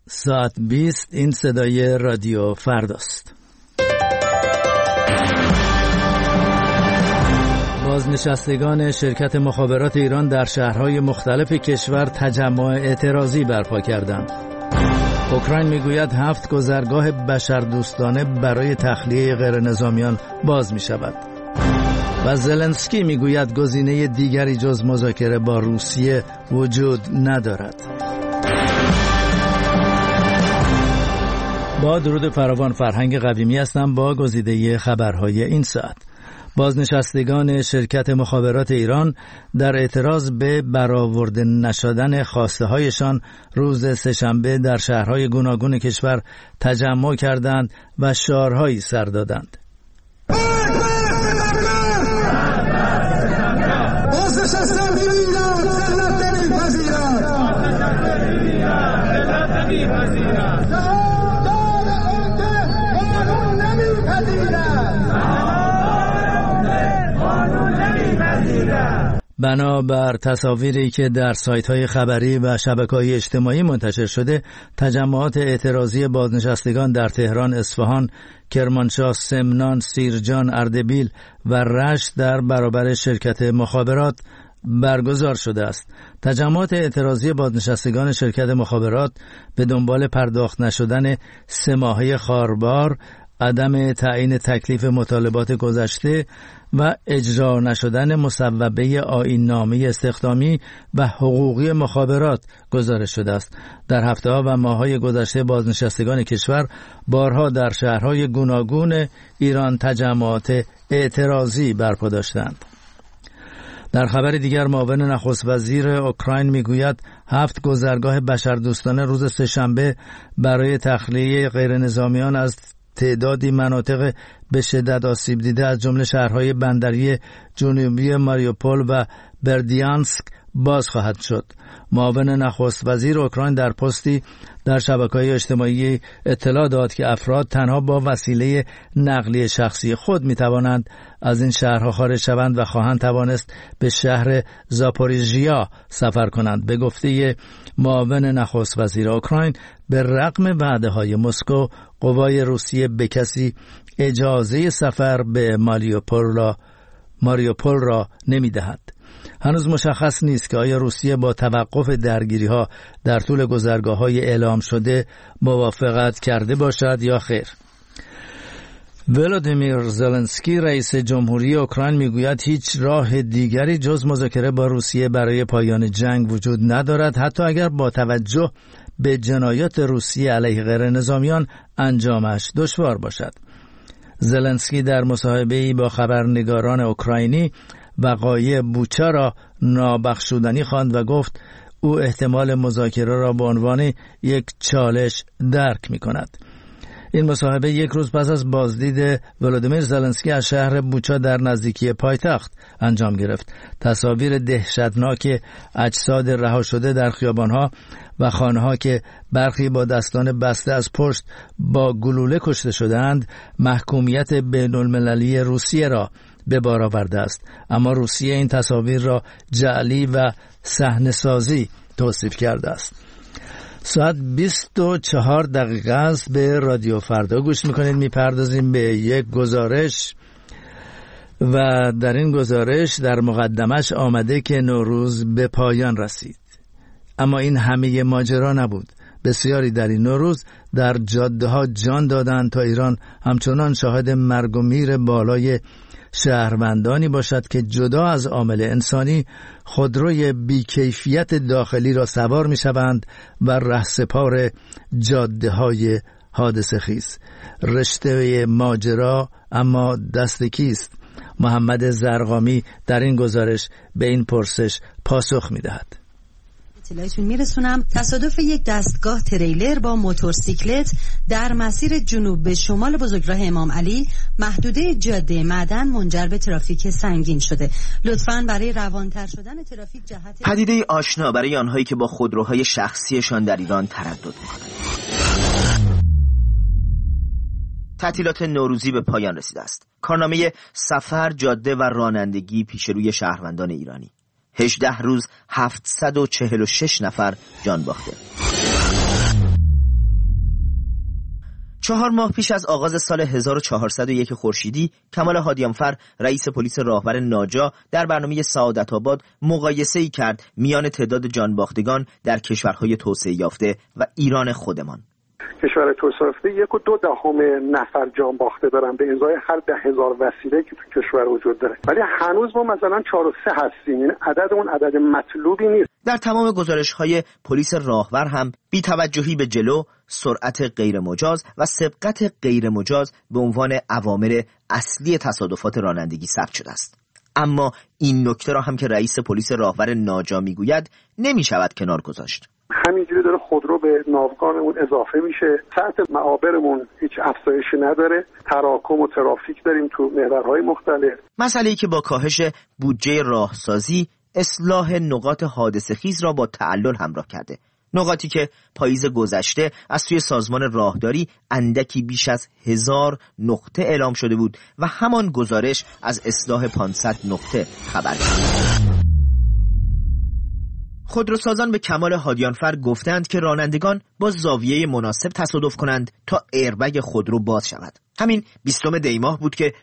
ساعت 20 این صدای رادیو فرداست. بازنشستگان شرکت مخابرات ایران در شهرهای مختلف کشور تجمع اعتراضی برپا کردند. اوکراین میگوید 7 گذرگاه بشردوستانه برای تخلیه غیرنظامیان باز می شود. و زلنسکی میگوید گزینه دیگری جز مذاکره با روسیه وجود ندارد. با درود فراوان، فرهنگ قویمی هستم با گزیده خبرهای این ساعت. بازنشستگان شرکت مخابرات ایران در اعتراض به برآورده نشدن خواسته هایشان روز سه‌شنبه در شهرهای گوناگون کشور تجمع کردند و شعارهایی سر دادند. بنابر تصاویری که در سایت‌های خبری و شبکه‌های اجتماعی منتشر شده، تجمعات اعتراضی بازنشستگان در تهران، اصفهان، کرمانشاه، سمنان، سیرجان، اردبیل و رشت در برابر شرکت مخابرات برگزار شده است. تجمعات اعتراضی بازنشستگان شرکت مخابرات به دنبال پرداخت نشدن 3 ماهه خاربار، عدم تعیین تکلیف مطالبات گذشته و اجرا نشدن مصوبه آیین‌نامه استخدامی و حقوقی مخابرات گزارش شده است. در هفته‌ها و ماه‌های گذشته بازنشستگان کشور بارها در شهرهای گوناگون ایران تجمعات اعتراضی برپا داشتند. در خبر دیگر، معاون نخست وزیر اوکراین میگوید 7 گذرگاه بشردوستانه روز سه‌شنبه برای تخلیه غیرنظامیان از تعدادی مناطق به شدت آسیب دیده از جمله شهرهای بندری جنوبی ماریوپول و بردیانسک باز خواهد شد. معاون نخست وزیر اوکراین در پستی در شبکه‌های اجتماعی اطلاع داد که افراد تنها با وسیله نقلیه شخصی خود می‌توانند از این شهرها خارج شوند و خواهند توانست به شهر زاپوریژیا سفر کنند. به گفته معاون نخست وزیر اوکراین، به رغم وعده‌های مسکو، قوای روسیه به کسی اجازه سفر به ماریوپول را نمی‌دهد. هنوز مشخص نیست که آیا روسیه با توقف درگیری‌ها در طول گذرگاه‌های اعلام شده موافقت کرده باشد یا خیر. ولادیمیر زلنسکی رئیس جمهوری اوکراین میگوید هیچ راه دیگری جز مذاکره با روسیه برای پایان جنگ وجود ندارد، حتی اگر با توجه به جنایات روسیه علیه غیرنظامیان انجامش دشوار باشد. زلنسکی در مصاحبه‌ای با خبرنگاران اوکراینی وقایع بوچا را نابخشودنی خواند و گفت او احتمال مذاکره را به عنوان یک چالش درک می‌کند. این مصاحبه یک روز پس از بازدید ولادیمیر زلنسکی از شهر بوچا در نزدیکی پایتخت انجام گرفت. تصاویر دهشتناک اجساد رها شده در خیابان‌ها و خانه‌ها که برخی با دستان بسته از پشت با گلوله کشته شدند، محکومیت بین‌المللی روسیه را به بار آورده است. اما روسیه این تصاویر را جعلی و صحنه‌سازی توصیف کرده است. ساعت 24 دقیقه است. به رادیو فردا گوش میکنید. میپردازیم به یک گزارش و در این گزارش در مقدمش آمده که نوروز به پایان رسید. اما این همه ماجرا نبود. بسیاری در این نوروز در جاده ها جان دادند تا ایران همچنان شاهد مرگ و میر بالای شهروندانی باشد که جدا از عامل انسانی خودروی بیکیفیت داخلی را سوار می شوند و رهسپار جاده های حادثه خیز. رشته ماجرا اما دست کیست؟ محمد زرقامی در این گزارش به این پرسش پاسخ می دهد. اطلاعتون میرسونم تصادف یک دستگاه تریلر با موتورسیکلت در مسیر جنوب به شمال بزرگراه امام علی محدوده جاده معدن منجر به ترافیک سنگین شده. لطفاً برای روانتر شدن ترافیک جهت پدیده آشنا برای آنهایی که با خودروهای شخصیشان در ایران تردد می‌کنند. تعطیلات نوروزی به پایان رسیده است. کارنامه سفر، جاده و رانندگی پیش روی شهروندان ایرانی. 18 روز 746 نفر جان باخته. 4 ماه پیش از آغاز سال 1401 خورشیدی، کمال هادیانفر رئیس پلیس راهور ناجا در برنامه سعادت‌آباد مقایسه‌ای کرد میان تعداد جانباختگان در کشورهای توسعه یافته و ایران خودمان. کشور توسعه یافته 1.2 نفر جان باخته دارن به ازای هر 10,000 وسیله که تو کشور وجود داره، ولی هنوز ما مثلا 4.3 هستیم. این عدد اون عدد مطلوبی نیست. در تمام گزارش‌های پلیس راهور هم بی‌توجهی به جلو، سرعت غیر مجاز و سبقت غیر مجاز به عنوان عوامل اصلی تصادفات رانندگی ثبت شده است. اما این نکته را هم که رئیس پلیس راهور ناجا میگوید نمی‌شود کنار گذاشت. همینجوری داره خودرو به ناوگانمون اضافه میشه، سطح معابرمون هیچ افزایشی نداره، تراکم و ترافیک داریم تو محورهای مختلف. مسئله‌ای که با کاهش بودجه راهسازی اصلاح نقاط حادثه‌خیز را با تعلل همراه کرده. نقاطی که پاییز گذشته از سوی سازمان راهداری اندکی بیش از 1000 نقطه اعلام شده بود و همان گزارش از اصلاح 500 نقطه خبر داد. خودروسازان به کمال هادیانفر گفتند که رانندگان با زاویه مناسب تصادف کنند تا ایربگ خودرو باز شود. همین 20 دی ماه بود که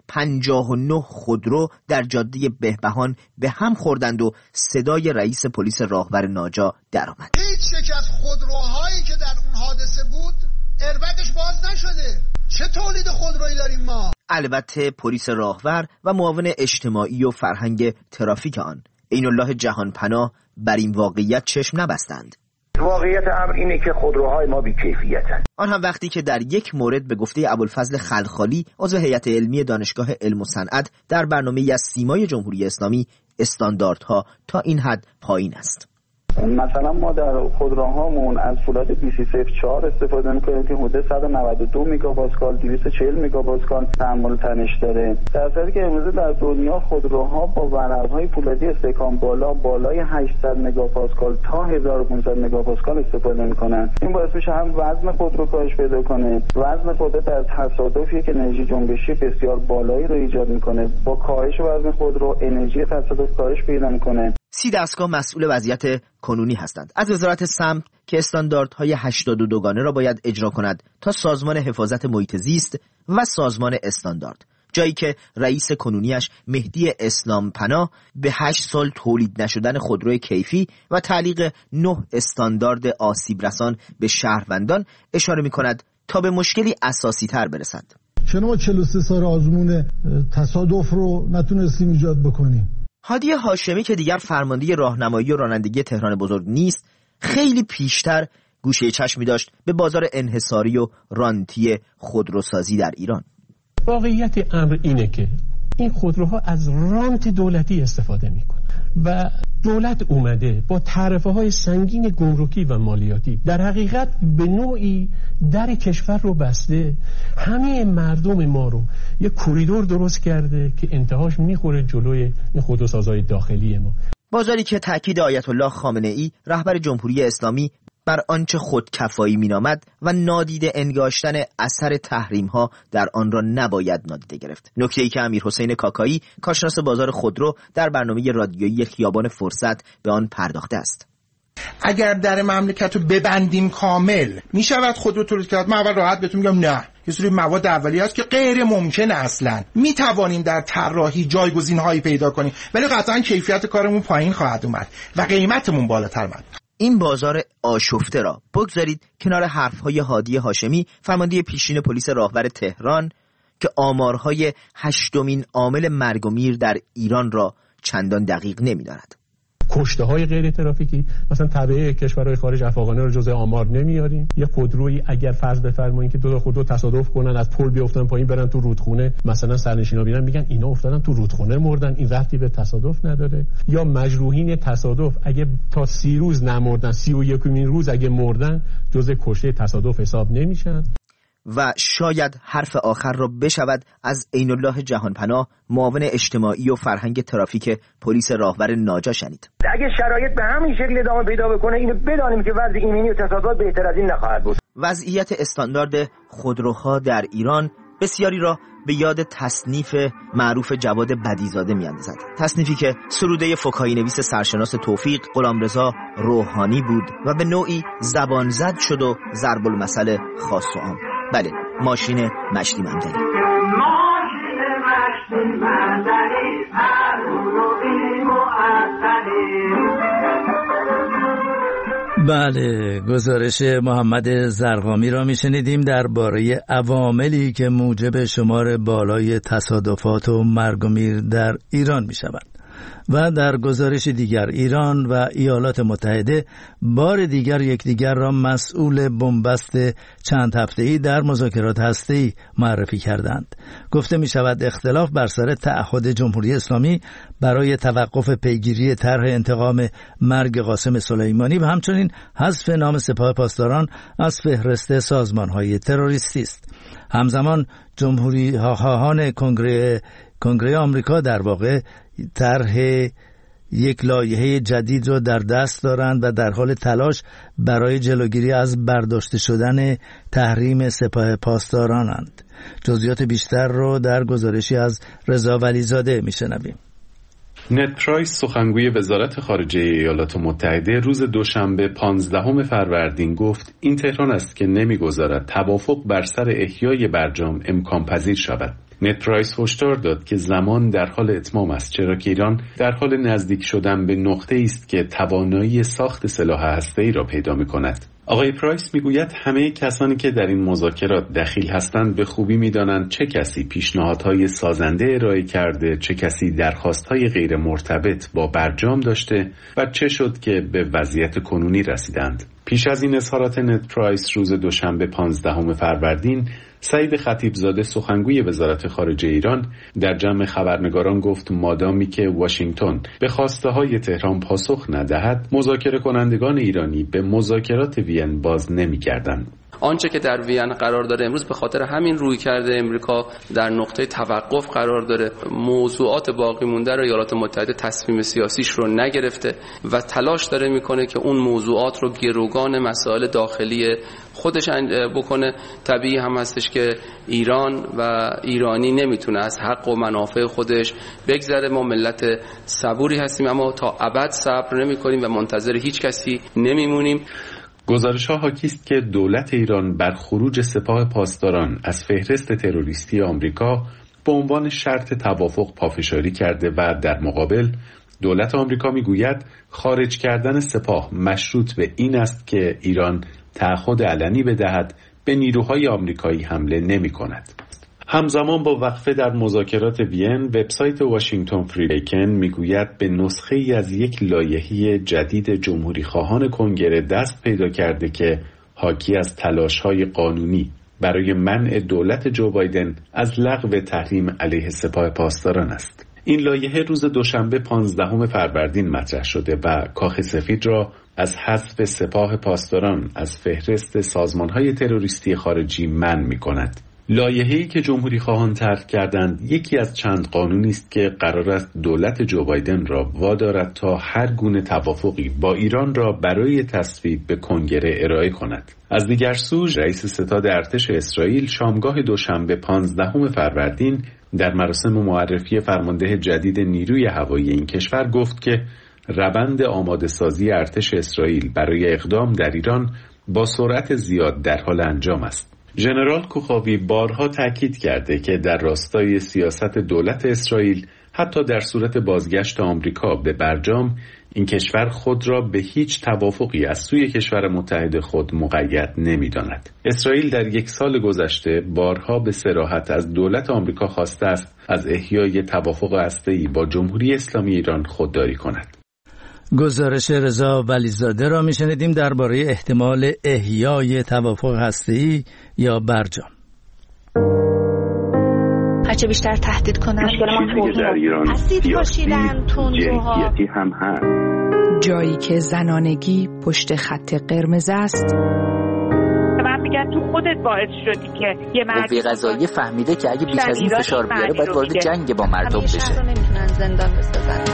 59 خودرو در جاده بهبهان به هم خوردند و صدای رئیس پلیس راهور ناجا درآمد. هیچ یک از خودروهایی که در اون حادثه بود ایربگش باز نشده. چه تولید خودرویی داریم ما؟ البته پلیس راهور و معاون اجتماعی و فرهنگ ترافیک آن عین‌الله جهانپناه بر این واقعیت چشم نبستند. واقعیت امر اینه که خودروهای ما بی‌کیفیتند. آن هم وقتی که در یک مورد به گفته ابوالفضل خلخالی عضو هیئت علمی دانشگاه علم و صنعت در برنامه‌ای از سیمای جمهوری اسلامی استانداردها تا این حد پایین است. مثلا ما در خودروهامون از فولاد BC04 استفاده می‌کنیم که حدود 192 مگاپاسکال 240 مگاپاسکال تحمل تنش داره، در حالی که امروز در دنیا خودروها با ورق‌های فولادی استحکام بالای 800 مگاپاسکال تا 1500 مگاپاسکال استفاده می‌کنن. این باعث میشه هم وزن خودرو کاهش پیدا کنه، وزن خودرو در تصادفی که انرژی جنبشی بسیار بالایی رو ایجاد می‌کنه، با کاهش وزن خودرو انرژی تصادف کاهش پیدا می‌کنه. 30 دستگاه مسئول وضعیت کنونی هستند. از وزارت سمت که استانداردهای 82 گانه را باید اجرا کند تا سازمان حفاظت محیط زیست و سازمان استاندارد، جایی که رئیس کنونیش مهدی اسلام پناه به 8 سال تولید نشدن خودروی کیفی و تعلیق 9 استاندارد آسیب رسان به شهروندان اشاره می کند تا به مشکلی اساسی تر برسد. چرا ما 43 سال آزمون تصادف رو نتونستیم ایجاد بکنیم؟ هادی هاشمی که دیگر فرمانده راهنمایی و رانندگی تهران بزرگ نیست، خیلی پیشتر گوشه چشمی داشت به بازار انحصاری و رانتی خودروسازی در ایران. واقعیت امر اینه که این خودروها از رانت دولتی استفاده میکنن و دولت اومده با تعرفه‌های سنگین گمرکی و مالیاتی در حقیقت به نوعی در کشور رو بسته، همه مردم ما رو یه کوریدور درست کرده که انتهاش میخوره جلوی این خودروسازهای داخلی ما. بازاری که تأکید آیت الله خامنه‌ای رهبر جمهوری اسلامی بر آنچه خودکفایی مینامد و نادیده انگاشتن اثر تحریم‌ها در آن را نباید نادیده گرفت. نکته‌ای که امیرحسین کاکایی کارشناس بازار خودرو در برنامه رادیویی خیابان فرصت به آن پرداخته است. اگر در مملکت رو ببندیم کامل میشود خودرو تولید کرد؟ من اول راحت بهتون میگم نه. یه سری مواد اولیه است که غیر ممکنه اصلا. میتوانیم در طراحی جایگزین‌هایی پیدا کنیم، ولی قطعا کیفیت کارمون پایین خواهد اومد و قیمتمون بالاتر میاد. این بازار آشفته را بگذارید کنار حرفهای هادی هاشمی، فرمانده پیشین پلیس راهور تهران، که آمارهای 8مین عامل مرگ و میر در ایران را چندان دقیق نمی‌داند. کشته های غیر ترافیکی مثلا تبع کشورهای خارج افغانه رو جزء آمار نمیاریم. یه خودرویی اگر فرض بفرمایید که دو تا خودرو تصادف کنن، از پل بیافتن پایین برن تو رودخونه، مثلا سرنشینا ببینن میگن اینا افتادن تو رودخونه مردن، این ربطی به تصادف نداره. یا مجروحین تصادف اگه تا 30 روز نمردن، 31مین روز اگه مردن جزء کشته تصادف حساب نمیشن. و شاید حرف آخر را بشود از عین‌الله جهانپناه، معاون اجتماعی و فرهنگ ترافیک پلیس راهور ناجا شنید. اگه شرایط به همین شکل ادامه پیدا بکنه، اینو بدانیم که وضع ایمنی و تصادفات بهتر از این نخواهد بود. وضعیت استاندارد خودروها در ایران بسیاری را به یاد تصنیف معروف جواد بدیزاده میاندازد. تصنیفی که سروده فکاهی نویس سرشناس توفیق غلامرضا روحانی بود و به نوعی زبان زد شد و ضرب المثل خاص و عام. بله، ماشین مشتی مندلی. بله، گزارش محمد زرقامی را میشنیدیم درباره عواملی که موجب شمار بالای تصادفات و مرگ و میر در ایران میشوند. و در گزارش دیگر ایران و ایالات متحده بار دیگر یکدیگر را مسئول بنبست چند هفته‌ای در مذاکرات هسته‌ای معرفی کردند. گفته می شود اختلاف بر سر تعهد جمهوری اسلامی برای توقف پیگیری طرح انتقام مرگ قاسم سلیمانی و همچنین حذف نام سپاه پاسداران از فهرست سازمان‌های تروریستی است. همزمان جمهوری خواهان کنگره آمریکا در واقع طرح یک لایحه جدید را در دست دارند و در حال تلاش برای جلوگیری از برداشته شدن تحریم سپاه پاسدارانند. جزئیات بیشتر رو در گزارشی از رضا ولیزاده میشنویم. نت پرایس سخنگوی وزارت خارجه ایالات متحده روز دوشنبه 15 فروردین گفت این تهران است که نمیگذارد توافق بر سر احیای برجام امکان پذیر شود. نت پرایس هشدار داد که زمان در حال اتمام است، چرا که ایران در حال نزدیک شدن به نقطه است که توانایی ساخت سلاح هسته‌ای را پیدا می‌کند. آقای پرایس میگوید همه کسانی که در این مذاکرات دخیل هستند به خوبی می‌دانند چه کسی پیشنهادهای سازنده ارائه کرده، چه کسی درخواست‌های غیر مرتبط با برجام داشته و چه شد که به وضعیت کنونی رسیدند. پیش از این اظهارات نت پرایس روز دوشنبه 15 فروردین سعید خطیبزاده سخنگوی وزارت خارجه ایران در جمع خبرنگاران گفت مادامی که واشنگتن به خواسته های تهران پاسخ ندهد، مذاکره کنندگان ایرانی به مذاکرات وین باز نمی‌گردند. آنچه که در وین قرار داره امروز به خاطر همین روی کرده امریکا در نقطه توقف قرار داره. موضوعات باقی مونده رو ایالات متحده تصمیم سیاسیش رو نگرفته و تلاش داره میکنه که اون موضوعات رو گروگان مسائل داخلی خودش بکنه. طبیعی هم هستش که ایران و ایرانی نمیتونه از حق و منافع خودش بگذره. ما ملت صبوری هستیم اما تا ابد صبر نمی‌کنیم و منتظر هیچ کسی نمیمونیم. گزارش‌ها حاکی است که دولت ایران بر خروج سپاه پاسداران از فهرست تروریستی آمریکا به عنوان شرط توافق پافشاری کرده و در مقابل دولت آمریکا میگوید خارج کردن سپاه مشروط به این است که ایران تعهد علنی بدهد به نیروهای آمریکایی حمله نمی‌کند. همزمان با وقفه در مذاکرات وین، وبسایت واشنگتن فری بیکن میگوید به نسخه‌ای از یک لایحه جدید جمهوری خواهان کنگره دست پیدا کرده که حاکی از تلاش‌های قانونی برای منع دولت جو بایدن از لغو تحریم علیه سپاه پاسداران است. این لایحه روز دوشنبه 15 فروردین مطرح شده و کاخ سفید را از حذف سپاه پاسداران از فهرست سازمان‌های تروریستی خارجی منع می‌کند. لایحه‌ای که جمهوری خواهان طرح کردند یکی از چند قانونی است که قرار است دولت جو بایدن را وادارد تا هر گونه توافقی با ایران را برای تصویب به کنگره ارائه کند. از دیگر سو، رئیس ستاد ارتش اسرائیل شامگاه دوشنبه 15 فروردین در مراسم معرفی فرمانده جدید نیروی هوایی این کشور گفت که روند آماده سازی ارتش اسرائیل برای اقدام در ایران با سرعت زیاد در حال انجام است. ژنرال کوخاوی بارها تاکید کرده که در راستای سیاست دولت اسرائیل حتی در صورت بازگشت آمریکا به برجام این کشور خود را به هیچ توافقی از سوی کشور متحد خود مقید نمی‌داند. اسرائیل در یک سال گذشته بارها به صراحت از دولت آمریکا خواسته است از احیای توافق هسته‌ای با جمهوری اسلامی ایران خودداری کند. گزارش رضا ولیزاده را میشنیدیم درباره احتمال احیای توافق هسته‌ای یا برجام. هرچه بیشتر تهدید کنن مشکل ما در ایران اسید پاشیدن تندروها هم هست. جایی که زنانگی پشت خط قرمز است. من میگم تو خودت باعث شدی که یه قوه قضاییه فهمیده که اگه بیش از این فشار بیاره باید وارد جنگ با مردم بشه. شهر رو نمیتونن زندان بسازن.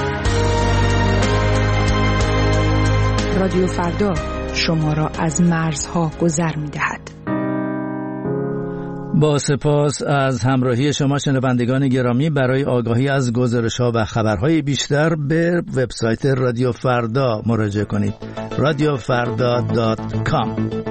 رادیو فردا شما را از مرزها گذر می‌دهد. با سپاس از همراهی شما شنوندگان گرامی. برای آگاهی از گزارش‌ها و خبرهای بیشتر به وبسایت رادیو فردا مراجعه کنید. radiofarda.com